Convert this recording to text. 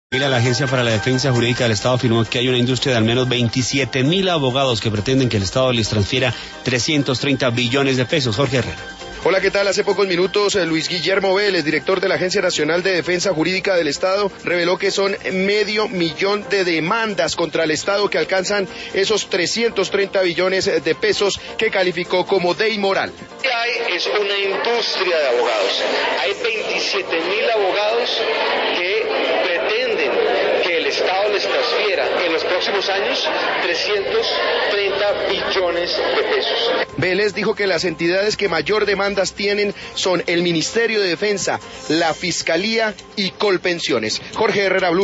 La Agencia para la Defensa Jurídica del Estado afirmó que hay una industria de al menos 27.000 abogados que pretenden que el Estado les transfiera 330 billones de pesos. Jorge Herrera. Hola, ¿qué tal? Hace pocos minutos, Luis Guillermo Vélez, director de la Agencia Nacional de Defensa Jurídica del Estado, reveló que son 500.000 de demandas contra el Estado que alcanzan esos 330 billones de pesos que calificó como de inmoral. Lo que hay es una industria de abogados. Hay 27.000 abogados que pretenden que el Estado les transfiera en los próximos años 330 billones de pesos. Vélez dijo que las entidades que mayor demandas tienen son el Ministerio de Defensa, la Fiscalía y Colpensiones. Jorge Herrera, Blue.